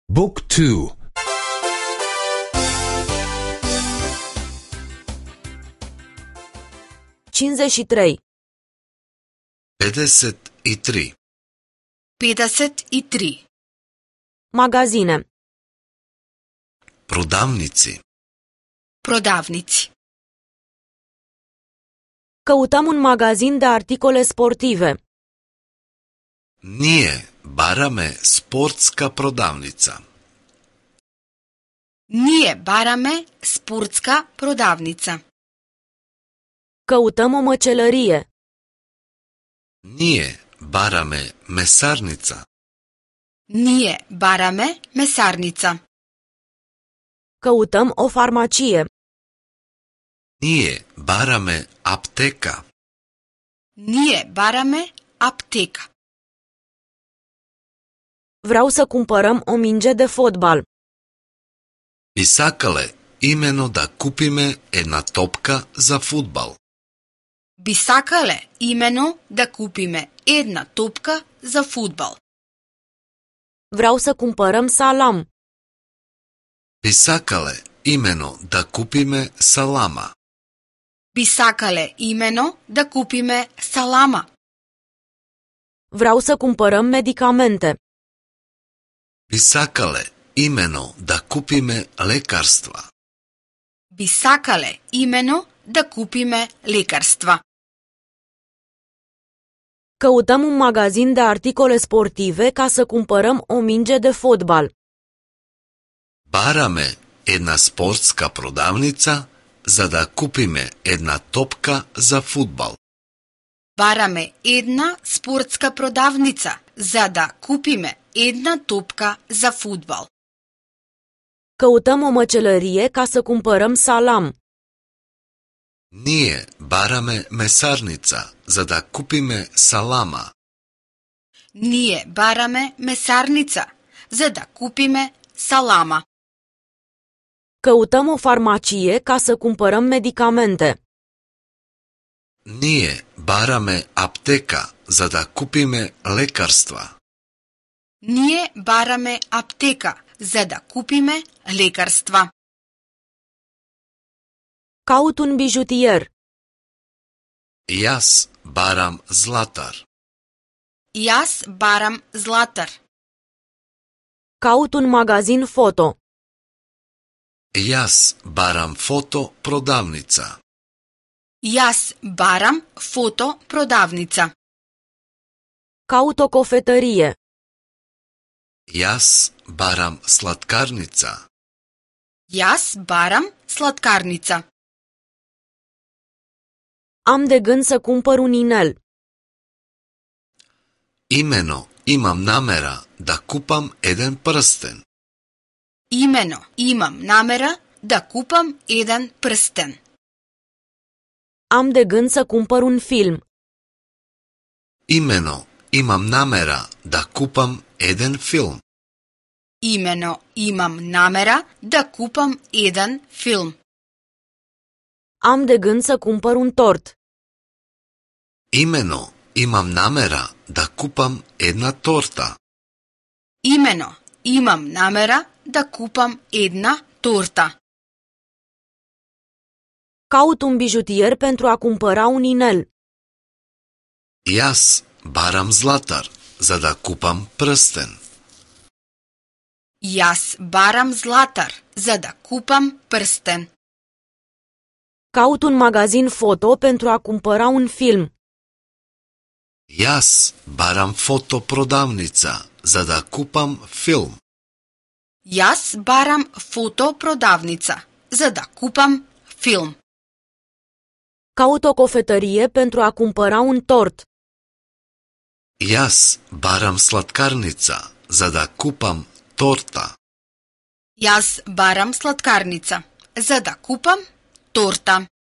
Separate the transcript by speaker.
Speaker 1: Book 2
Speaker 2: 53
Speaker 3: 53.
Speaker 4: 53.
Speaker 2: Magazine.
Speaker 3: Продавници.
Speaker 4: Продавници.
Speaker 2: Căutăm un magazin de articole sportive.
Speaker 3: Ние бараме спортска продавница.
Speaker 4: Ние бараме спортска продавница.
Speaker 2: Căutăm o măcelărie.
Speaker 3: Ние бараме месарница.
Speaker 4: Ние бараме месарница.
Speaker 2: Căutăm o farmacie.
Speaker 3: Ние бараме аптека.
Speaker 4: Ние бараме аптека.
Speaker 2: Vreau să cumpărăm o minge de fotbal.
Speaker 3: Би сакале имено да купиме една топка за фудбал.
Speaker 4: Би сакале имено да купиме една топка за фудбал.
Speaker 2: Vreau să cumpărăm salam.
Speaker 3: Би сакале имено да купиме салама.
Speaker 4: Би сакале имено да купиме салама.
Speaker 2: Vreau să cumpărăm medicamente.
Speaker 3: Би сакале имено да купиме лекарства.
Speaker 4: Би сакале имено да купиме лекарства.
Speaker 2: Căutăm un magazin de articole sportive ca să cumpărăm o minge de fotbal.
Speaker 3: Бараме една спортска продавница за да купиме една топка за фудбал.
Speaker 4: Бараме една спортска продавница за да купиме една топка за фудбал.
Speaker 2: Căutăm o măcelărie ca să cumpărăm salam.
Speaker 3: Ние бараме месарница за да купиме салама.
Speaker 4: Ние бараме месарница за да купиме салама.
Speaker 2: Căutăm o farmacie ca să cumpărăm medicamente.
Speaker 3: Ние бараме аптека за да купиме лекарства.
Speaker 4: Ние бараме аптека за да купиме лекарства.
Speaker 2: Caut un bijutier.
Speaker 3: Јас барам златар.
Speaker 4: Јас барам златар.
Speaker 2: Caut un magazin foto.
Speaker 3: Јас барам фото продавница.
Speaker 4: Јас барам фото продавница.
Speaker 2: Caut o cofetărie.
Speaker 3: Јас барам сладкарница.
Speaker 4: Јас барам сладкарница.
Speaker 2: Am de gând să cumpăr un inel.
Speaker 3: Имено имам намера да купам еден прстен.
Speaker 4: Имено имам намера да купам еден прстен.
Speaker 2: Am de gând să cumpăr un film.
Speaker 3: Имено имам намера да купам еден филм.
Speaker 4: Имено имам намера да купам еден филм.
Speaker 2: Am de gând să cumpăr un tort.
Speaker 3: Имено имам намера да купам една торта.
Speaker 4: Имено имам намера да купам една торта.
Speaker 2: Caut un bijutier pentru a cumpăra un inel.
Speaker 3: Јас барам златар за да купам прстен.
Speaker 4: Јас барам златар за да купам прстен.
Speaker 2: Caut un magazin foto pentru a cumpăra un film.
Speaker 3: Јас барам фотопродавница за да купам филм.
Speaker 4: Јас барам фотопродавница за да купам филм.
Speaker 2: Caut o cofetărie pentru a cumpăra un tort.
Speaker 3: Јас барам сладкарница за да купам торта.
Speaker 4: Јас барам сладкарница за да купам торта.